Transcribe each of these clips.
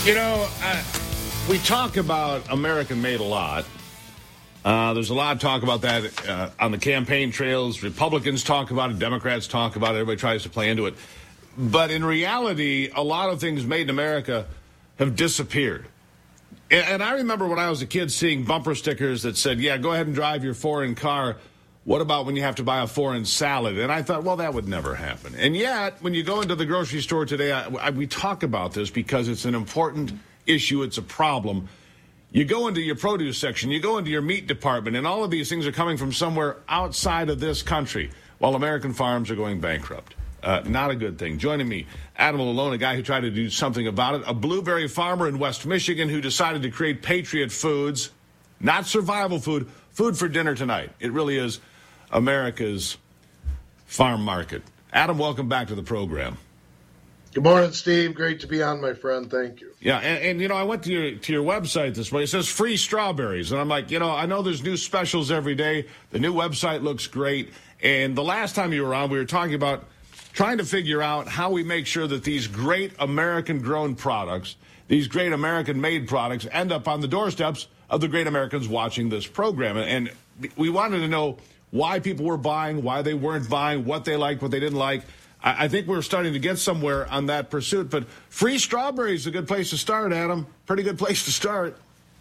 You know, we talk about American-made a lot. There's a lot of talk about that on the campaign trails. Republicans talk about it. Democrats talk about it. Everybody tries to play into it. But in reality, a lot of things made in America have disappeared. And I remember when I was a kid seeing bumper stickers that said, yeah, go ahead and drive your foreign car. What about when you have to buy a foreign salad? And I thought, well, that would never happen. And yet, when you go into the grocery store today, we talk about this because it's an important issue. It's a problem. You go into your produce section, you go into your meat department, and all of these things are coming from somewhere outside of this country, while American farms are going bankrupt. Not a good thing. Joining me, Adam Malone, a guy who tried to do something about it, a blueberry farmer in West Michigan who decided to create Patriot Foods, not survival food, food for dinner tonight. It really is America's farm market. Adam, welcome back to the program. Good morning, Steve. Great to be on, my friend. Thank you. Yeah, and you know, I went to your website this morning. It says free strawberries. And I'm like, you know, I know there's new specials every day. The new website looks great. And the last time you were on, we were talking about trying to figure out how we make sure that these great American-grown products, these great American-made products, end up on the doorsteps of the great Americans watching this program. And we wanted to know why people were buying, why they weren't buying, what they liked, what they didn't like. I think we're starting to get somewhere on that pursuit. But free strawberries is a good place to start, Adam. Pretty good place to start.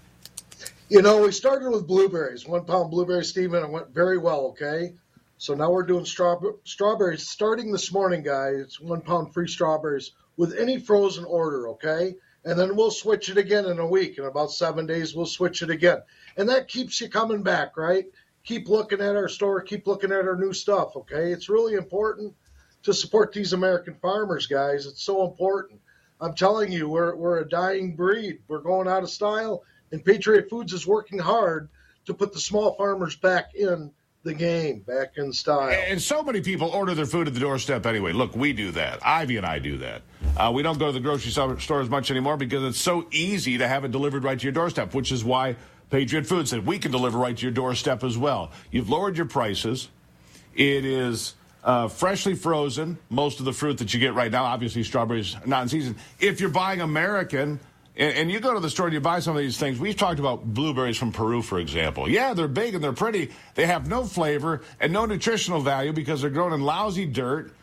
You know, we started with blueberries, 1 pound blueberries, Steve, and it went very well, okay? So now we're doing strawberries starting this morning, guys. 1 pound free strawberries with any frozen order, okay? And then we'll switch it again in a week. In about 7 days, we'll switch it again. And that keeps you coming back, right? Keep looking at our store. Keep looking at our new stuff, okay? It's really important to support these American farmers, guys. It's so important. I'm telling you, we're a dying breed. We're going out of style, and Patriot Foods is working hard to put the small farmers back in the game, back in style. And so many people order their food at the doorstep anyway. Look, we do that. Ivy and I do that. We don't go to the grocery store as much anymore because it's so easy to have it delivered right to your doorstep, which is why Patriot Foods said we can deliver right to your doorstep as well. You've lowered your prices. It is freshly frozen. Most of the fruit that you get right now, obviously strawberries not in season. If you're buying American, and you go to the store and you buy some of these things, we've talked about blueberries from Peru, for example. Yeah, they're big and they're pretty. They have no flavor and no nutritional value because they're grown in lousy dirt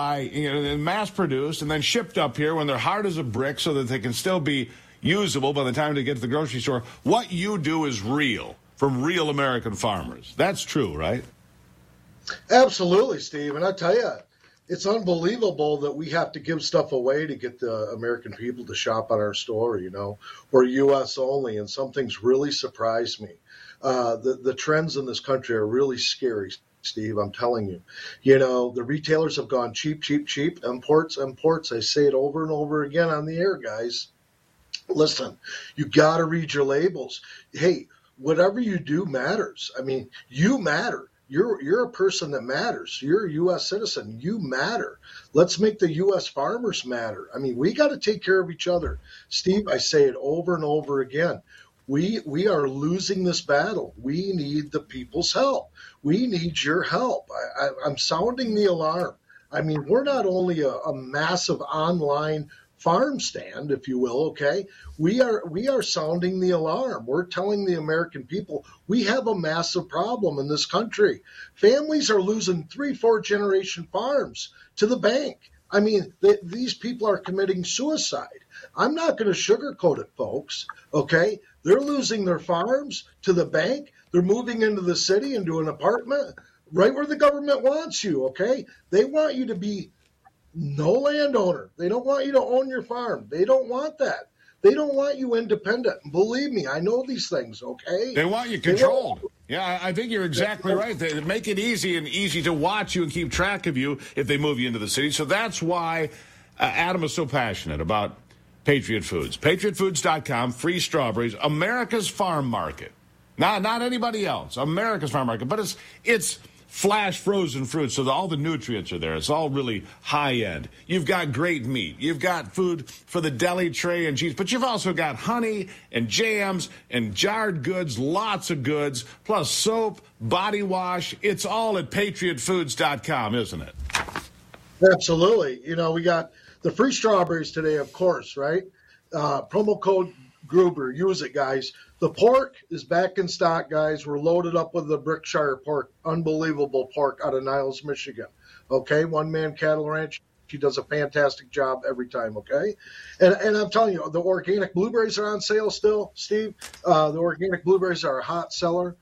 and mass-produced and then shipped up here when they're hard as a brick so that they can still be usable by the time they get to the grocery store. What you do is real, from real American farmers. That's true, right? Absolutely, Steve. And I tell you, it's unbelievable that we have to give stuff away to get the American people to shop at our store, you know. We're U.S. only, and some things really surprise me. The trends in this country are really scary, Steve, I'm telling you. You know, the retailers have gone cheap, cheap, cheap. Imports. I say it over and over again on the air, guys. Listen, you got to read your labels. Hey, whatever you do matters. I mean, you matter. You're a person that matters. You're a U.S. citizen. You matter. Let's make the U.S. farmers matter. I mean, we got to take care of each other. Steve, I say it over and over again. We are losing this battle. We need the people's help. We need your help. I'm sounding the alarm. I mean, we're not only a massive online farm stand, if you will, okay? We are sounding the alarm. We're telling the American people we have a massive problem in this country. Families are losing 3-4 generation farms to the bank. I mean, these people are committing suicide. I'm not going to sugarcoat it, folks, okay? They're losing their farms to the bank. They're moving into the city, into an apartment, right where the government wants you, okay? They want you to be no landowner. They don't want you to own your farm. They don't want that. They don't want you independent. Believe me, I know these things, okay? They want you controlled. Yeah, I think you're exactly right. They make it easy to watch you and keep track of you if they move you into the city. So that's why Adam is so passionate about Patriot Foods. PatriotFoods.com, free strawberries, America's farm market. Not anybody else. America's farm market. But it's flash frozen fruit, so all the nutrients are there. It's all really high end. You've got great meat. You've got food for the deli tray and cheese, but you've also got honey and jams and jarred goods, lots of goods, plus soap, body wash. It's all at PatriotFoods.com, isn't it? Absolutely. You know, we got the free strawberries today, of course, right? Promo code Gruber. Use it, guys. The pork is back in stock, guys. We're loaded up with the Berkshire pork. Unbelievable pork out of Niles, Michigan. Okay, one-man cattle ranch. He does a fantastic job every time, okay? And I'm telling you, the organic blueberries are on sale still, Steve. The organic blueberries are a hot seller,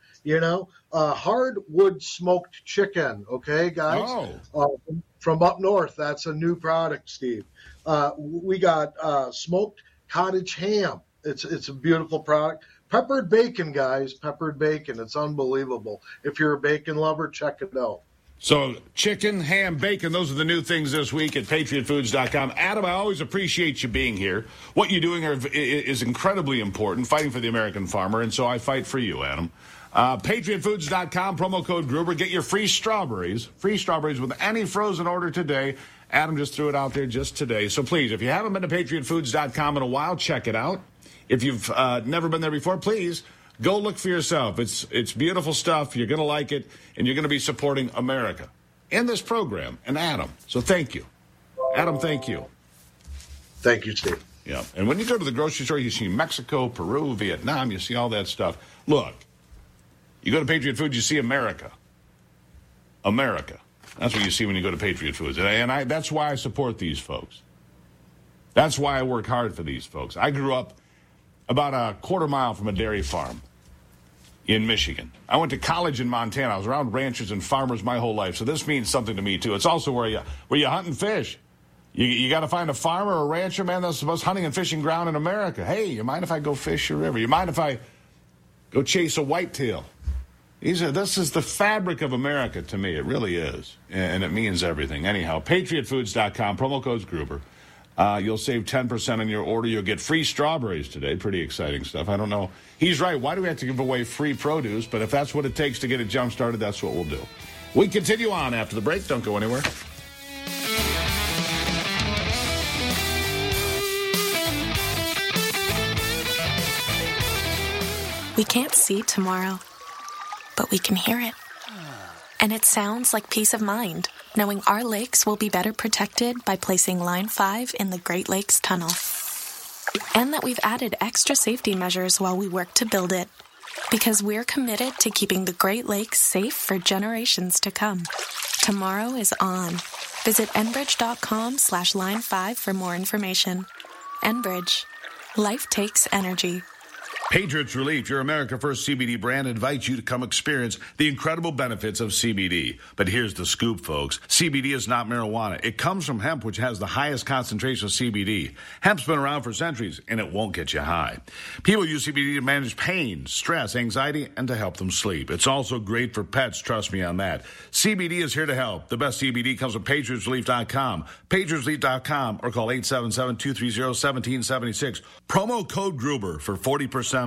hardwood smoked chicken, okay, guys? From up north, that's a new product, Steve. We got smoked cottage ham. It's a beautiful product. Peppered bacon, guys, peppered bacon. It's unbelievable. If you're a bacon lover, check it out. So chicken, ham, bacon, those are the new things this week at PatriotFoods.com. Adam, I always appreciate you being here. What you're doing is incredibly important, fighting for the American farmer, and so I fight for you, Adam. PatriotFoods.com, promo code Gruber. Get your free strawberries with any frozen order today. Adam just threw it out there just today. So please, if you haven't been to PatriotFoods.com in a while, check it out. If you've never been there before, please go look for yourself. It's beautiful stuff. You're going to like it, and you're going to be supporting America in this program and Adam. So thank you. Adam, thank you. Thank you, Steve. Yeah. And when you go to the grocery store, you see Mexico, Peru, Vietnam, you see all that stuff. Look, you go to Patriot Foods, you see America. America. That's what you see when you go to Patriot Foods. And that's why I support these folks. That's why I work hard for these folks. I grew up about a quarter mile from a dairy farm in Michigan. I went to college in Montana. I was around ranchers and farmers my whole life, so this means something to me, too. It's also where you hunt and fish. You got to find a farmer or a rancher, man, that's the most hunting and fishing ground in America. Hey, you mind if I go fish a river? You mind if I go chase a whitetail? This is the fabric of America to me. It really is, and it means everything. Anyhow, PatriotFoods.com, promo code Gruber. You'll save 10% on your order. You'll get free strawberries today. Pretty exciting stuff. I don't know. He's right. Why do we have to give away free produce? But if that's what it takes to get it jump-started, that's what we'll do. We continue on after the break. Don't go anywhere. We can't see tomorrow, but we can hear it. And it sounds like peace of mind, knowing our lakes will be better protected by placing Line 5 in the Great Lakes Tunnel. And that we've added extra safety measures while we work to build it, because we're committed to keeping the Great Lakes safe for generations to come. Tomorrow is on. Visit Enbridge.com/Line5 for more information. Enbridge. Life takes energy. Patriots Relief, your America First CBD brand, invites you to come experience the incredible benefits of CBD. But here's the scoop, folks. CBD is not marijuana. It comes from hemp, which has the highest concentration of CBD. Hemp's been around for centuries, and it won't get you high. People use CBD to manage pain, stress, anxiety, and to help them sleep. It's also great for pets, trust me on that. CBD is here to help. The best CBD comes from PatriotsRelief.com. PatriotsRelief.com, or call 877-230-1776. Promo code Gruber for 40%